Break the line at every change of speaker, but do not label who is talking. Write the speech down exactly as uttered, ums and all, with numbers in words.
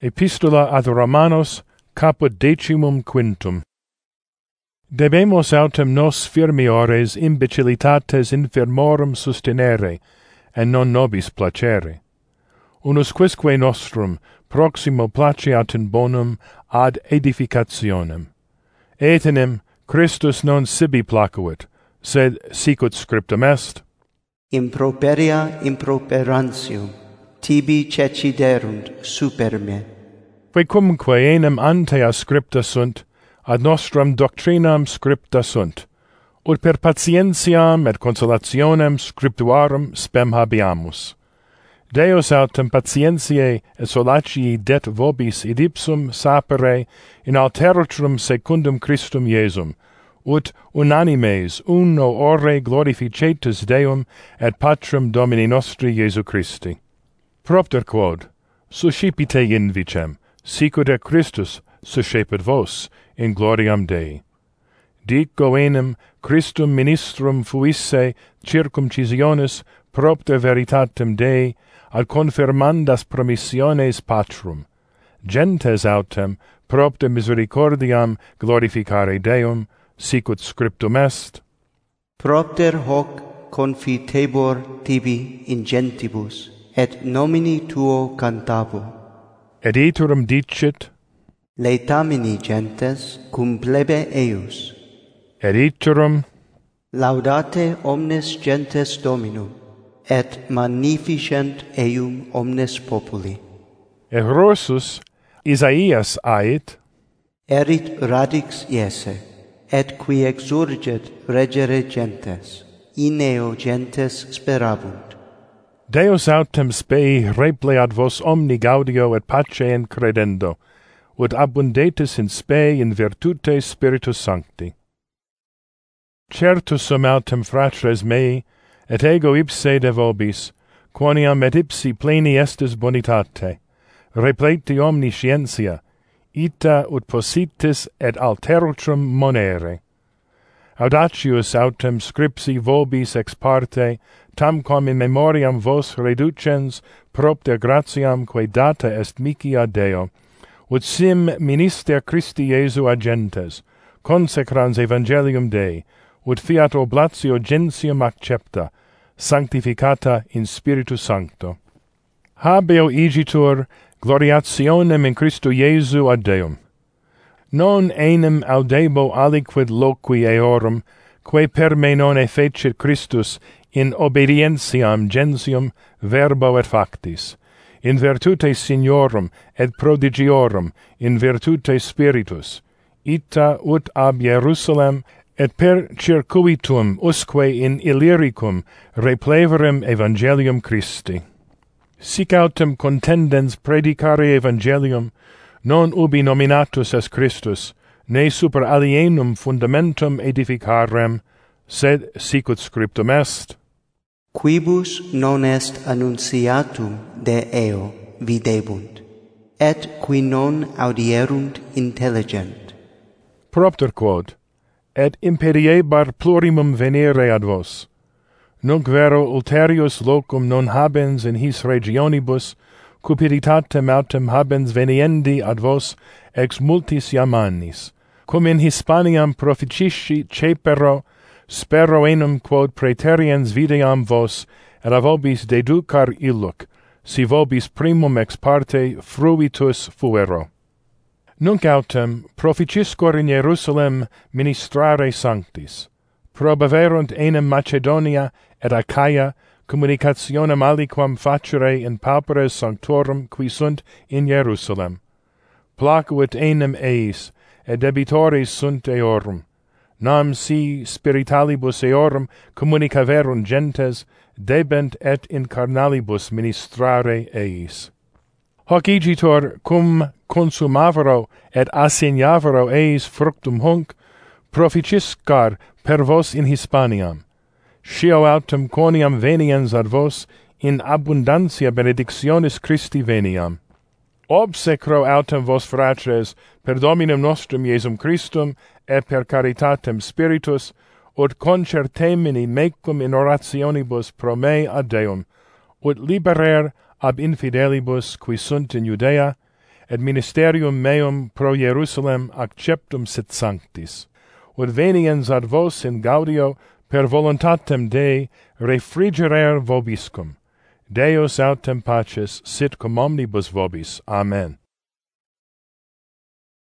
Epistola ad Romanos, caput decimum quintum. Debemos autem nos firmiores imbecilitates infirmorum sustinere, et non nobis placere. Unus quisque nostrum proximo placeat in bonum ad edificationem. Etenim Christus non sibi placuit, sed sicut scriptum est.
Improperia improperantium, tibi ceciderunt super me.
Quecumque enim ante a scripta sunt, ad nostram doctrinam scripta sunt, ut per patientiam et consolationem scriptuarum spem habeamus. Deus autem patientiae et solatii det vobis id ipsum sapere in alterotrum secundum Christum Iesum, ut unanimes uno ore glorificetus Deum et Patrem Domini nostri Iesu Christi. Propter quod, suscipite invicem, sicut et Christus suscepit vos in gloriam Dei. Dico enim Christum ministrum fuisse circumcisionis propter veritatem Dei ad confirmandas promissiones Patrum, gentes autem propter misericordiam glorificare Deum, sicut scriptum est.
Propter hoc confitebor tibi in gentibus, et nomini tuo cantabo.
Et iterum dicit,
Laetamini gentes cum plebe eius.
et iterum,
Laudate omnes gentes Dominum, et magnificent eum omnes populi.
et Rossus Isaias ait,
Erit radix iese, et qui exurget regere gentes, in eo gentes sperabunt.
Deus autem spei repleat vos omni gaudio et pacem credendo, ut abundetis in spe in virtute Spiritus Sancti. Certus sum autem fratres mei, et ego ipse de vobis, quoniam et ipsi pleni estis bonitate, repleti omni scientia, ita ut possitis et alterotrum monere. Audacius autem scripsi vobis ex parte, tamquam in memoriam vos reducens propter gratiam quae data est mihi ad Deo, ut sim minister Christi Iesu agentes, consecrans evangelium Dei, ut fiat oblatio gentium accepta, sanctificata in Spiritu Sancto. Habeo igitur gloriationem in Christo Iesu ad Deum. Non enim audebo aliquid loqui eorum, quae per me non effecit Christus in obedientiam gentium verbo et factis, in virtute Signorum et prodigiorum, in virtute Spiritus, ita ut ab Jerusalem et per circuitum usque in Illyricum repleverem evangelium Christi. Sic autem contendens predicare evangelium, non ubi nominatus est Christus, ne super alienum fundamentum edificarem, sed sicut scriptum est.
Quibus non est annunciatum de eo videbunt, et qui non audierunt intelligent.
Propter quod, et impediebar plurimum venire ad vos. Nunc vero ulterius locum non habens in his regionibus, cupiditatem autem habens veniendi ad vos ex multis iam annis, cum in Hispaniam proficisci cepero, spero enum quod praeteriens videam vos, et a vobis deducar illuc, si vobis primum ex parte fruitus fuero. Nunc autem proficiscor in Jerusalem ministrare sanctis, probaverunt enim Macedonia et Achaia communicationem aliquam facere in pauperes sanctorum qui sunt in Jerusalem. Placuit enim eis, et debitores sunt eorum. Nam si spiritalibus eorum communicaverunt gentes, debent et in carnalibus ministrare eis. Hoc igitur cum consumavero et assignavero eis fructum hunc, proficiscar per vos in Hispaniam. Scio autem quoniam veniens ad vos, in abundantia benedictionis Christi veniam. Obsecro autem vos fratres, per Dominum nostrum Iesum Christum, et per caritatem Spiritus, ut concertemini mecum in orationibus pro me ad Deum, ut liberer ab infidelibus qui sunt in Judea, et ministerium meum pro Jerusalem acceptum sit sanctis, ut veniens ad vos in gaudio per voluntatem Dei refrigerer vobiscum. Deus autem paces sit cum omnibus vobis. Amen.